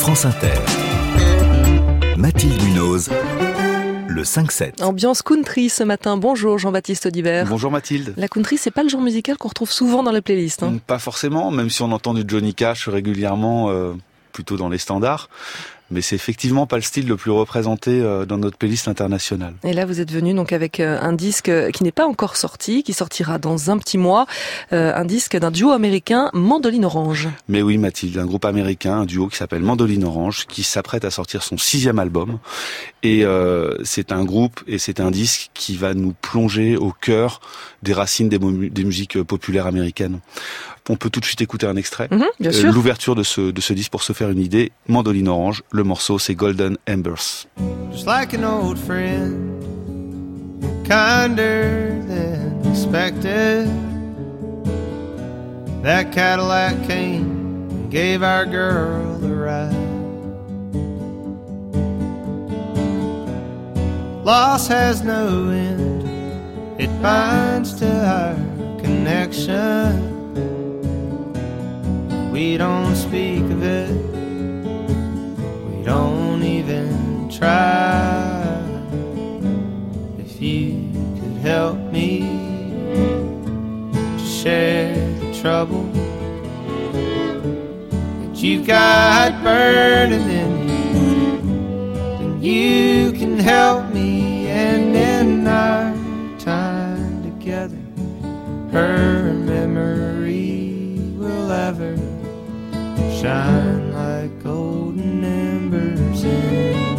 France Inter. Mathilde Munoz, le 5-7. Ambiance country ce matin. Bonjour Jean-Baptiste Audibert. Bonjour Mathilde. La country, c'est pas le genre musical qu'on retrouve souvent dans les playlists. Pas forcément, même si on entend du Johnny Cash régulièrement, plutôt dans les standards. Mais c'est effectivement pas le style le plus représenté dans notre playlist internationale. Et là, vous êtes venu donc avec un disque qui n'est pas encore sorti, qui sortira dans un petit mois. Un disque d'un duo américain, Mandoline Orange. Mais oui Mathilde, un groupe américain, un duo qui s'appelle Mandoline Orange, qui s'apprête à sortir son 6e album. Et c'est un groupe et c'est un disque qui va nous plonger au cœur des racines des musiques populaires américaines. On peut tout de suite écouter un extrait. Bien sûr. L'ouverture de ce disque pour se faire une idée, Mandoline Orange, le morceau c'est Golden Embers. Just like an old friend, kinder than expected. That Cadillac came and gave our girl a ride. Loss has no end, it binds to our connection. We don't speak of it, we don't even try. If you could help me to share the trouble that you've got burning in you, then you can help me. And in our time together, her memory will ever shine like golden embers in the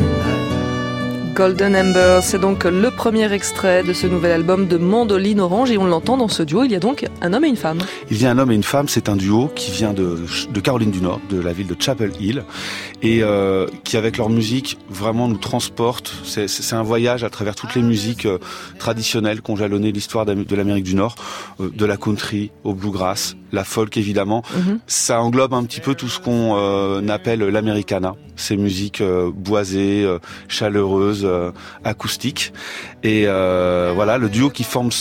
night. Golden Ember, c'est donc le premier extrait de ce nouvel album de Mandoline Orange et on l'entend dans ce duo, il y a donc un homme et une femme. Il y a un homme et une femme, c'est un duo qui vient de Caroline du Nord, de la ville de Chapel Hill, et qui avec leur musique vraiment nous transporte. C'est un voyage à travers toutes les musiques traditionnelles qu'ont jalonné l'histoire de l'Amérique du Nord, de la country au bluegrass, la folk évidemment. Ça englobe un petit peu tout ce qu'on appelle l'americana, ces musiques boisées, chaleureuses, acoustiques. Et voilà, le duo qui forme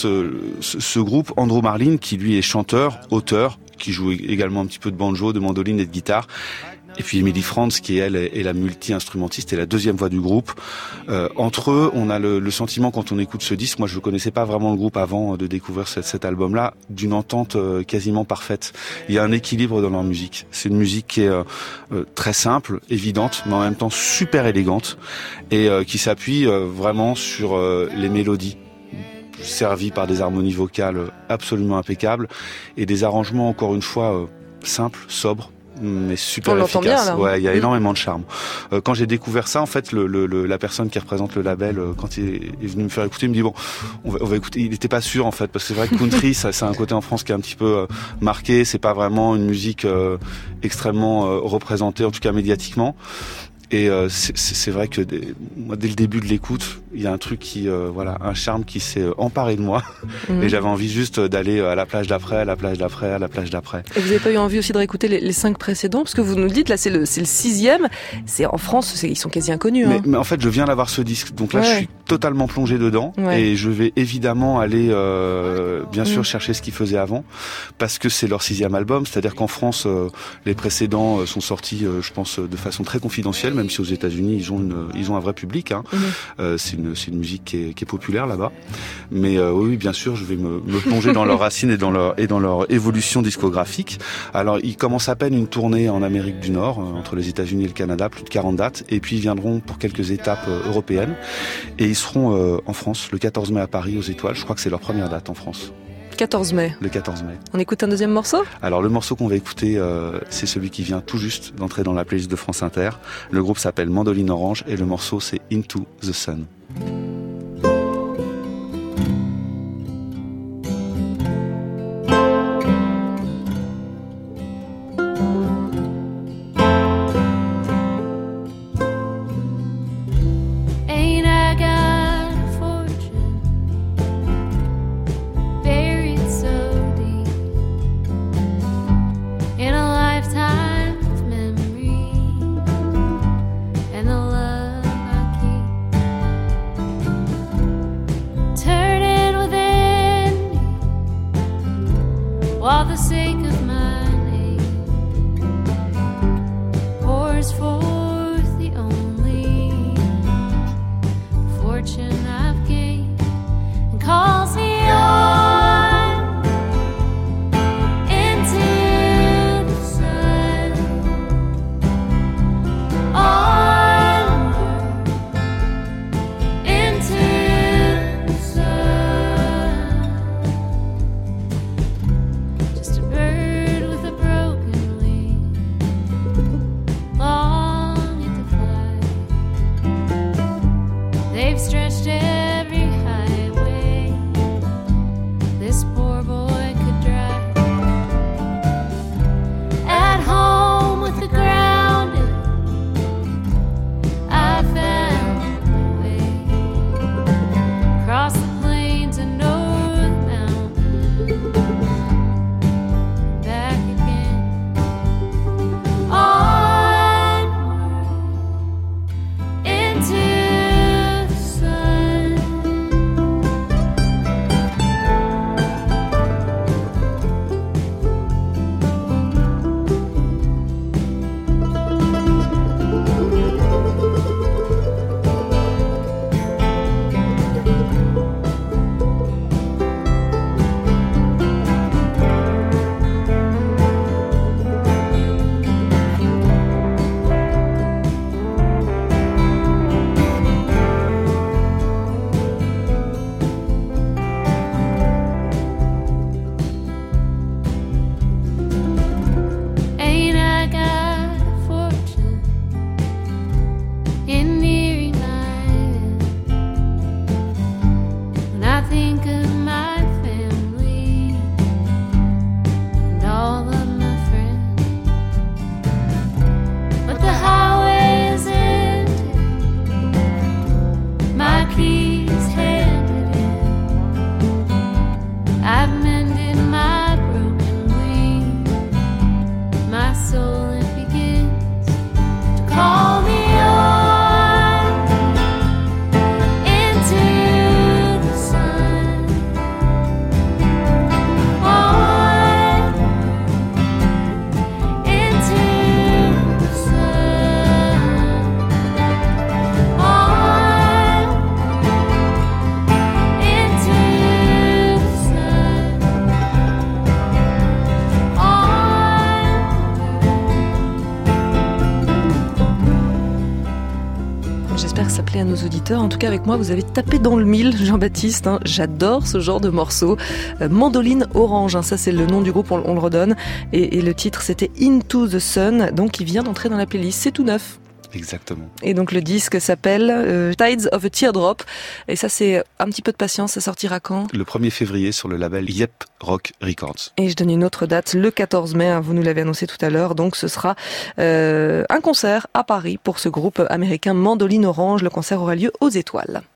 ce groupe, Andrew Marlin, qui lui est chanteur, auteur, qui joue également un petit peu de banjo, de mandoline et de guitare. Et puis Emily Franz, qui elle est la multi-instrumentiste et la deuxième voix du groupe. Entre eux, on a le sentiment quand on écoute ce disque, moi je ne connaissais pas vraiment le groupe avant de découvrir cet album-là, d'une entente quasiment parfaite. Il y a un équilibre dans leur musique. C'est une musique qui est très simple, évidente, mais en même temps super élégante et qui s'appuie vraiment sur les mélodies, servies par des harmonies vocales absolument impeccables et des arrangements encore une fois simples, sobres, mais super efficace. Bien, là. Ouais, il y a énormément de charme. Quand j'ai découvert ça, en fait, la personne qui représente le label, quand il est venu me faire écouter, il me dit bon, on va écouter. Il était pas sûr en fait, parce que c'est vrai que country, ça a un côté en France qui est un petit peu marqué. C'est pas vraiment une musique extrêmement représentée, en tout cas médiatiquement. Et c'est vrai que moi, dès le début de l'écoute, il y a un truc qui, un charme qui s'est emparé de moi. Et j'avais envie juste d'aller à la plage d'après, à la plage d'après, à la plage d'après. Et vous n'avez pas eu envie aussi de réécouter les 5 précédents? Parce que vous nous le dites, là c'est le 6e. C'est en France, ils sont quasi inconnus. Mais en fait, je viens d'avoir ce disque. Donc là, je suis totalement plongé dedans. Ouais. Et je vais évidemment aller, bien sûr, chercher ce qu'ils faisaient avant. Parce que c'est leur 6e album. C'est-à-dire qu'en France, les précédents sont sortis, je pense, de façon très confidentielle, même si aux États-Unis ils ont un vrai public. C'est une musique qui est populaire là-bas. Mais oui, bien sûr, je vais me plonger dans leurs racines et dans leur évolution discographique. Alors, ils commencent à peine une tournée en Amérique du Nord, entre les États-Unis et le Canada, plus de 40 dates. Et puis ils viendront pour quelques étapes européennes. Et ils seront en France le 14 mai à Paris aux Étoiles. Je crois que c'est leur première date en France. 14 mai. Le 14 mai. On écoute un deuxième morceau? Alors le morceau qu'on va écouter, c'est celui qui vient tout juste d'entrer dans la playlist de France Inter. Le groupe s'appelle Mandoline Orange et le morceau c'est Into the Sun. And the love I keep faire s'appeler à nos auditeurs. En tout cas, avec moi, vous avez tapé dans le mille, Jean-Baptiste. J'adore ce genre de morceau. Mandoline Orange, ça c'est le nom du groupe, on le redonne. Et le titre, c'était Into the Sun, donc il vient d'entrer dans la playlist. C'est tout neuf. Exactement. Et donc le disque s'appelle Tides of a Teardrop. Et ça, c'est un petit peu de patience, ça sortira quand ? Le 1er février sur le label Yep Rock Records. Et je donne une autre date, le 14 mai, vous nous l'avez annoncé tout à l'heure. Donc ce sera un concert à Paris pour ce groupe américain Mandoline Orange. Le concert aura lieu aux Étoiles.